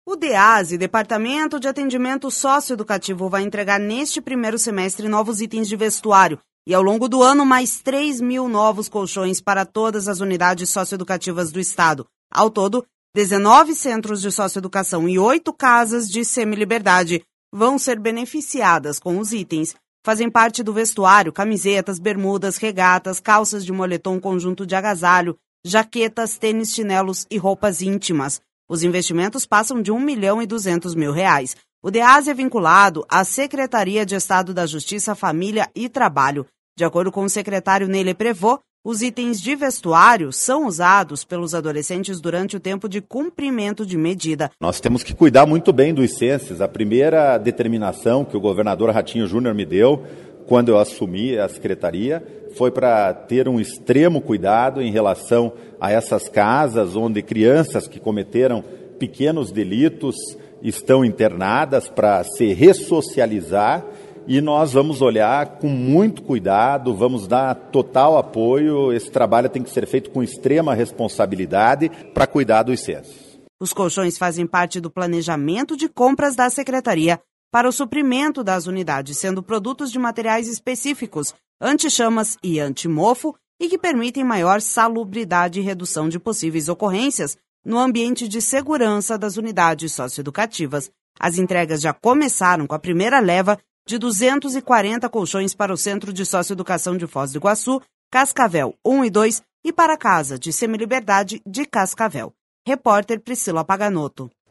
O DEASE, Departamento de Atendimento Socioeducativo, vai entregar neste primeiro semestre novos itens de vestuário e, ao longo do ano, mais 3.000 novos colchões para todas as unidades socioeducativas do Estado. Ao todo, 19 centros de socioeducação e 8 casas de semiliberdade vão ser beneficiadas com os itens. Fazem parte do vestuário camisetas, bermudas, regatas, calças de moletom, conjunto de agasalho, jaquetas, tênis, chinelos e roupas íntimas. Os investimentos passam de R$1.200.000. O DEASE é vinculado à Secretaria de Estado da Justiça, Família e Trabalho. De acordo com o secretário Neile Prevot, os itens de vestuário são usados pelos adolescentes durante o tempo de cumprimento de medida. Nós temos que cuidar muito bem dos censos. A primeira determinação que o governador Ratinho Júnior me deu, quando eu assumi a secretaria, foi para ter um extremo cuidado em relação a essas casas onde crianças que cometeram pequenos delitos estão internadas para se ressocializar, e nós vamos olhar com muito cuidado, vamos dar total apoio. Esse trabalho tem que ser feito com extrema responsabilidade para cuidar dos censos. Os colchões fazem parte do planejamento de compras da Secretaria para o suprimento das unidades, sendo produtos de materiais específicos, anti-chamas e anti-mofo, e que permitem maior salubridade e redução de possíveis ocorrências no ambiente de segurança das unidades socioeducativas. As entregas já começaram com a primeira leva de 240 colchões para o Centro de Socioeducação de Foz do Iguaçu, Cascavel 1 e 2 e para a Casa de Semiliberdade de Cascavel. Repórter Priscila Paganotto.